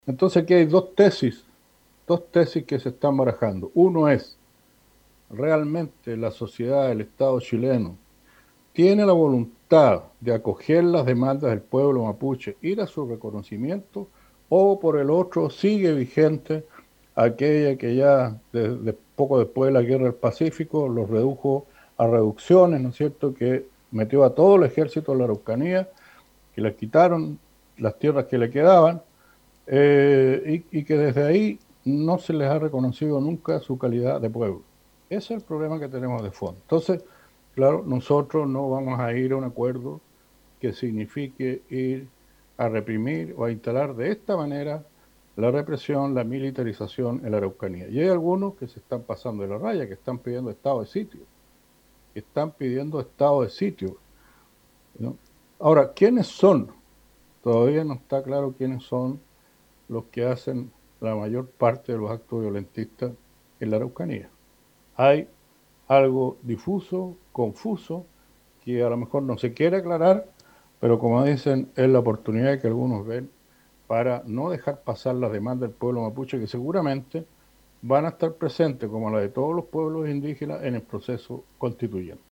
Entonces aquí hay dos tesis que se están barajando. Uno es, ¿realmente la sociedad, el Estado chileno, tiene la voluntad de acoger las demandas del pueblo mapuche, ir a su reconocimiento, o por el otro sigue vigente aquella que ya poco después de la Guerra del Pacífico los redujo a reducciones, ¿no es cierto?, que metió a todo el ejército en la Araucanía, que les quitaron las tierras que le quedaban, y que desde ahí no se les ha reconocido nunca su calidad de pueblo. Ese es el problema que tenemos de fondo. Entonces, claro, nosotros no vamos a ir a un acuerdo que signifique ir a reprimir o a instalar de esta manera la represión, la militarización en la Araucanía. Y hay algunos que se están pasando de la raya, que están pidiendo estado de sitio, ¿no? Ahora, ¿quiénes son? Todavía no está claro quiénes son los que hacen la mayor parte de los actos violentistas en la Araucanía. Hay algo difuso, confuso, que a lo mejor no se quiere aclarar, pero como dicen, es la oportunidad que algunos ven para no dejar pasar las demandas del pueblo mapuche, que seguramente van a estar presentes, como la de todos los pueblos indígenas, en el proceso constituyente.